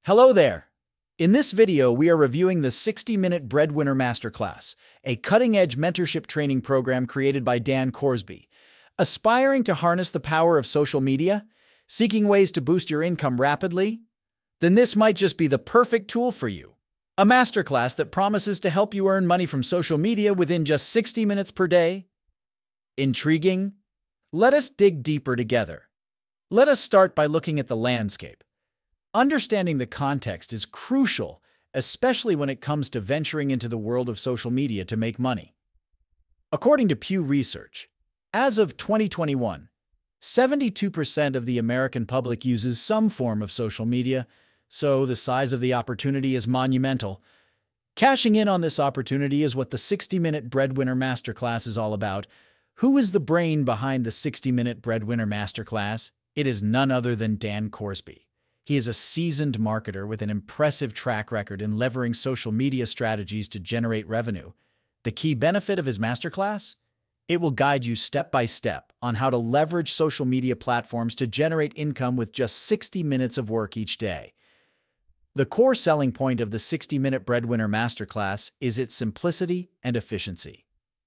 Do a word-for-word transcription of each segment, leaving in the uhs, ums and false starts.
Hello there! In this video, we are reviewing the sixty minute Breadwinner Masterclass, a cutting-edge mentorship training program created by Dan Korsby. Aspiring to harness the power of social media? Seeking ways to boost your income rapidly? Then this might just be the perfect tool for you. A masterclass that promises to help you earn money from social media within just sixty minutes per day? Intriguing? Let us dig deeper together. Let us start by looking at the landscape. Understanding the context is crucial, especially when it comes to venturing into the world of social media to make money. According to Pew Research, as of twenty twenty-one, seventy-two percent of the American public uses some form of social media, so the size of the opportunity is monumental. Cashing in on this opportunity is what the sixty minute Breadwinner Masterclass is all about. Who is the brain behind the sixty minute Breadwinner Masterclass? It is none other than Dan Korsby. He is a seasoned marketer with an impressive track record in leveraging social media strategies to generate revenue. The key benefit of his masterclass? It will guide you step by step on how to leverage social media platforms to generate income with just sixty minutes of work each day. The core selling point of the sixty minute Breadwinner Masterclass is its simplicity and efficiency.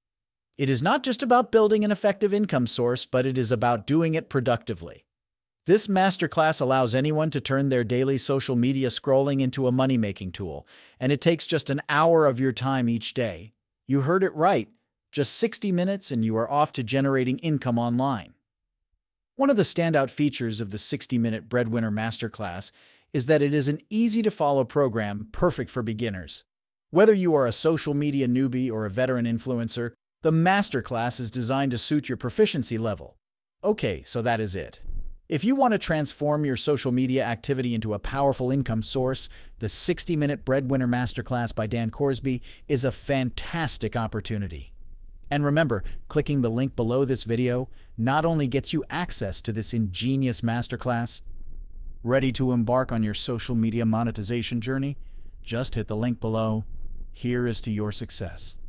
It is not just about building an effective income source, but it is about doing it productively. This masterclass allows anyone to turn their daily social media scrolling into a money-making tool, and it takes just an hour of your time each day. You heard it right, just sixty minutes and you are off to generating income online. One of the standout features of the sixty minute Breadwinner Masterclass is that it is an easy-to-follow program perfect for beginners. Whether you are a social media newbie or a veteran influencer, the masterclass is designed to suit your proficiency level. Okay, so that is it. If you want to transform your social media activity into a powerful income source, the sixty minute Breadwinner Masterclass by Dan Korsby is a fantastic opportunity. And remember, clicking the link below this video not only gets you access to this ingenious masterclass. Ready to embark on your social media monetization journey? Just hit the link below. Here is to your success.